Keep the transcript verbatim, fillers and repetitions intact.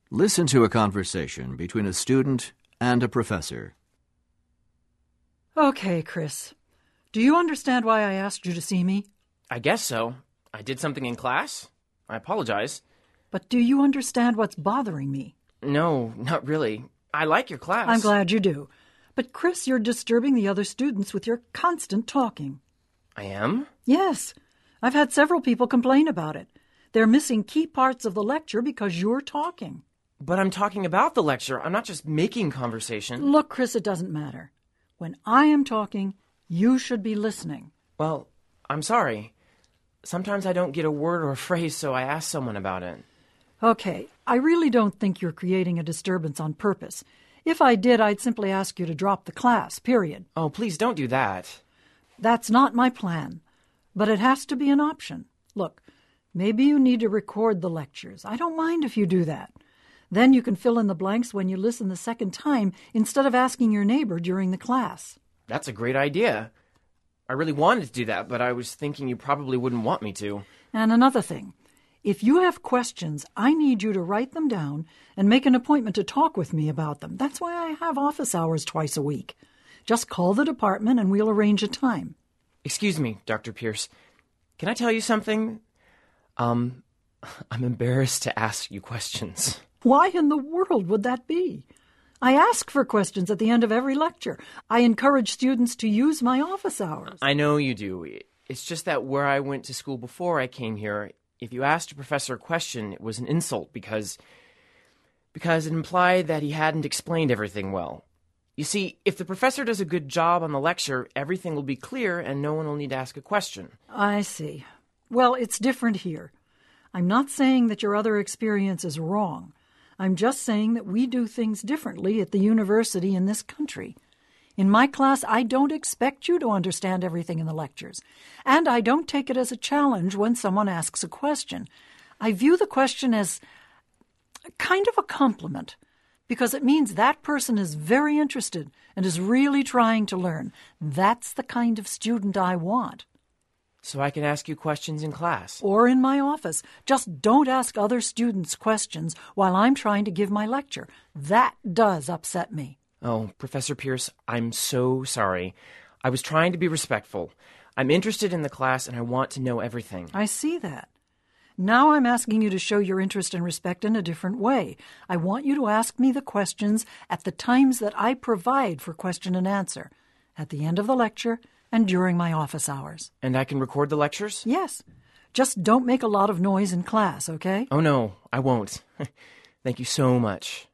Listen to a conversation between a student and a professor. Okay, Chris. Do you understand why I asked you to see me? I guess so. I did something in class. I apologize. But do you understand what's bothering me? No, not really. I like your class. I'm glad you do. But, Chris, you're disturbing the other students with your constant talking. I am? Yes. I've had several people complain about it. They're missing key parts of the lecture because you're talking. But I'm talking about the lecture. I'm not just making conversation. Look, Chris, it doesn't matter. When I am talking, you should be listening. Well, I'm sorry. Sometimes I don't get a word or a phrase, so I ask someone about it. Okay, I really don't think you're creating a disturbance on purpose. If I did, I'd simply ask you to drop the class, period. Oh, please don't do that. That's not my plan, but it has to be an option. Look, maybe you need to record the lectures. I don't mind if you do that. Then you can fill in the blanks when you listen the second time instead of asking your neighbor during the class. That's a great idea. I really wanted to do that, but I was thinking you probably wouldn't want me to. And another thing, if you have questions, I need you to write them down and make an appointment to talk with me about them. That's why I have office hours twice a week. Just call the department and we'll arrange a time. Excuse me, Doctor Pierce. Can I tell you something? Um, I'm embarrassed to ask you questions. Why in the world would that be? I ask for questions at the end of every lecture. I encourage students to use my office hours. I know you do. It's just that where I went to school before I came here, if you asked a professor a question, it was an insult because because it implied that he hadn't explained everything well. You see, if the professor does a good job on the lecture, everything will be clear and no one will need to ask a question. I see. Well, it's different here. I'm not saying that your other experience is wrong. I'm just saying that we do things differently at the university in this country. In my class, I don't expect you to understand everything in the lectures, and I don't take it as a challenge when someone asks a question. I view the question as kind of a compliment, because it means that person is very interested and is really trying to learn. That's the kind of student I want. So I can ask you questions in class. Or in my office. Just don't ask other students questions while I'm trying to give my lecture. That does upset me. Oh, Professor Pierce, I'm so sorry. I was trying to be respectful. I'm interested in the class and I want to know everything. I see that. Now I'm asking you to show your interest and respect in a different way. I want you to ask me the questions at the times that I provide for question and answer, at the end of the lecture and during my office hours. And I can record the lectures? Yes. Just don't make a lot of noise in class, okay? Oh, no, I won't. Thank you so much.